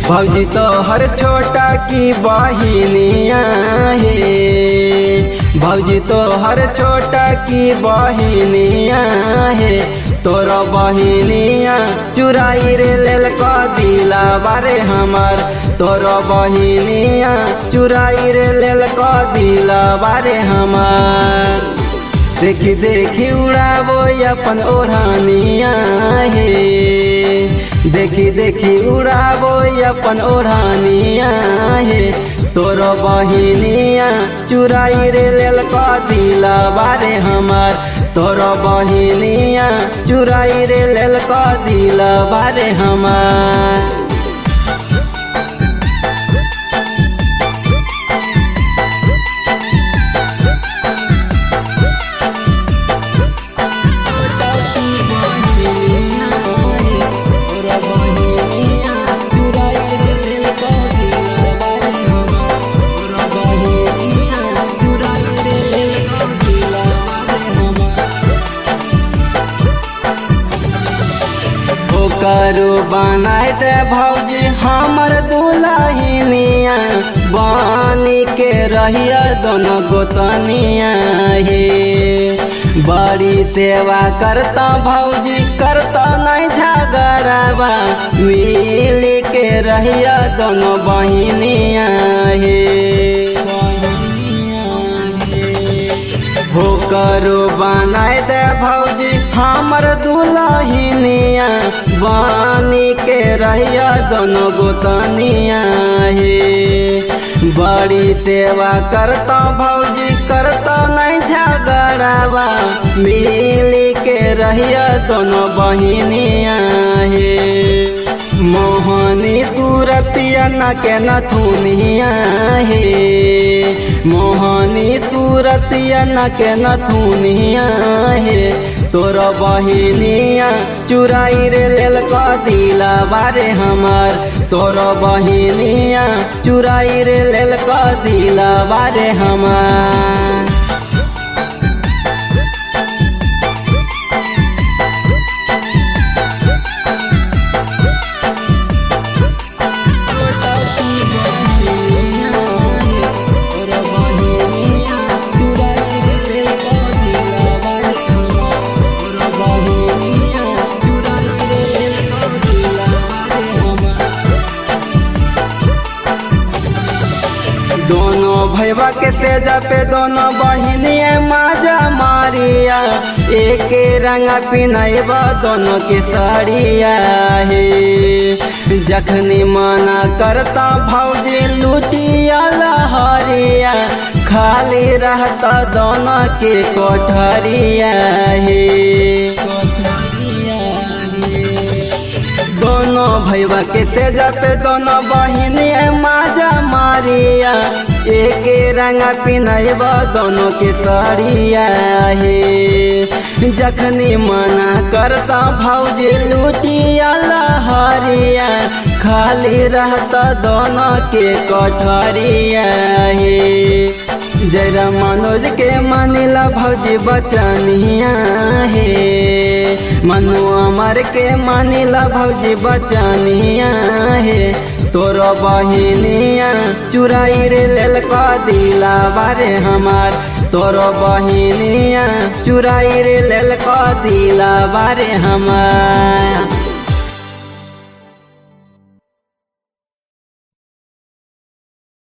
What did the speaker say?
भौजी तो हर छोटा की बहिनिया है, भौजी तो हर छोटा की बहिनिया है। तोरा बहिनिया चुराई रे लेल क दिला बारे हमार, तोरा बहिनिया चुराई रे लेल क दिला बारे हमार। देखी देखी उड़ाबो अपन ओढ़निया हे, देखी देखी उड़ाबो अपन ओढ़निया हे। तोरो बहिनिया चुराई रे लेल क दिला बारे हमार, तोरो बहिनिया चुराई रे लेल क दिला बारे हमार। करो बनाए दे भौजी हमर दुल्हनिया, बानी के रहिया दोनों गोतनिया हे। बड़ी सेवा करता भौजी करता नहीं झगड़ावा, मिल के रहिया दोनों बहिनिया हे। हो करो बनाए दे भौजी हमर दुल्हनिया, बानी के रहिया दोनों गोतनिया हे। बड़ी सेवा करता भौजी करता नहीं झगड़ावा, मिल के रहिया दोनों बहिनिया हे। मोहनी सूरतिया न के नथुनिया हे, मोहनी सूरतिया न के नथुनिया हे। तोरा बहिनिया चुराई रे लेल क दिला बारे हमार, तोरा बहिनिया चुराई रे लेल क दिला बारे हमार। दोनों भैया के तेजा पे दोनों बहिनिया माजा मारिया, एक रंग पिनैबा दोनों के साड़िया हे। जखनी मना करता भौजी लुटिया लहरिया, खाली रहता दोनों के कोठरिया हे। दोनों भैया के तेजा पे दोनों बहिनिया माजा मारिया, एक रंग पिनैबा दोनों के साड़िया हे। जखनी मना करता भौजी लुटिया लहरिया, खाली रहता दोनों के कोठरिया हे। जरा मनोज के मानिला भौजी बचनिया हे, मनु अमर के मानिला भौजी बचनिया हे। तोरा बहिनिया चुराई रे लेल क दिला बारे हमार, तोरा बहिनिया चुराई रे लेल क दिला बारे हमार।